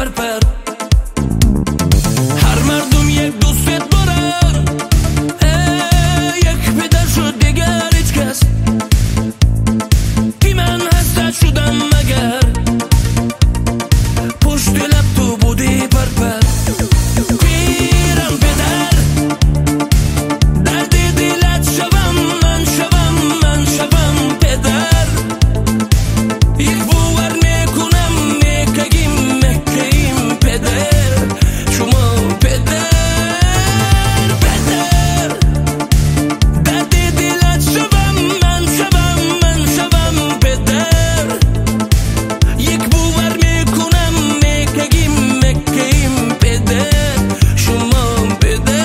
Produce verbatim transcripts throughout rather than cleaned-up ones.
پر. هر مردم یک دوستت دارن، یک پدر شد دیگر هیچ کس. بی من حسد شدم مگر پشت لب تو بودی پر پر. پیرم پدر درد دلت شوم، من شوم من شوم پدر. یک باور میکنم میکگیم میکیم پدر، شما پدر پدر. درد دلت شوم، من شوم من شوم پدر. یک باور میکنم میکگیم میکیم پدر، شما پدر.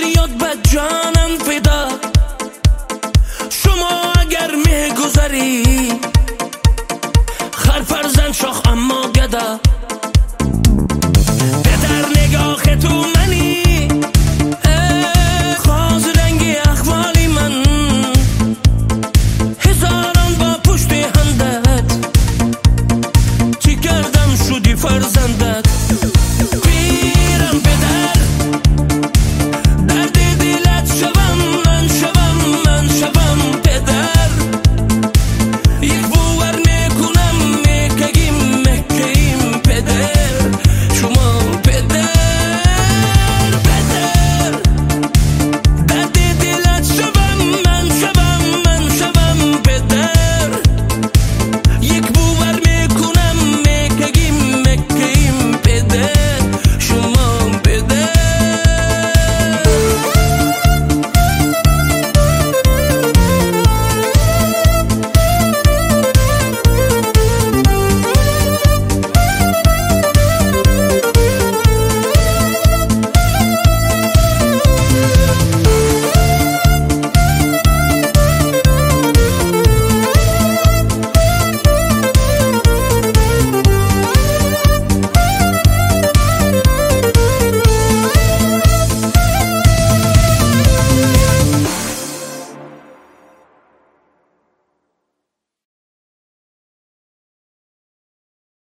جانم فدا، شما اگر میگذری